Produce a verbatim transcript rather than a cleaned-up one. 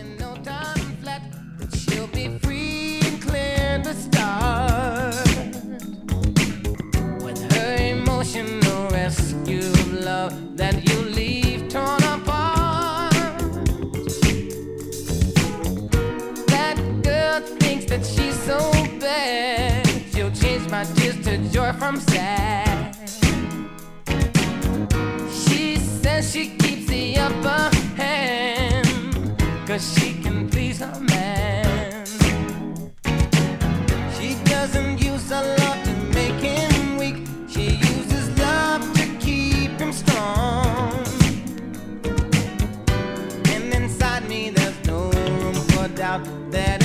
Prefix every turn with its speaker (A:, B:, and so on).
A: in no time flat that she'll be free and clear to start with her emotional rescue of love that you leave torn apart. That girl thinks that she's so bad, she'll change my tears to joy from sad. She says she keeps the upper hand, 'cause she can please her man. She doesn't use her love to make him weak, she uses love to keep him strong. And inside me there's no room for doubt that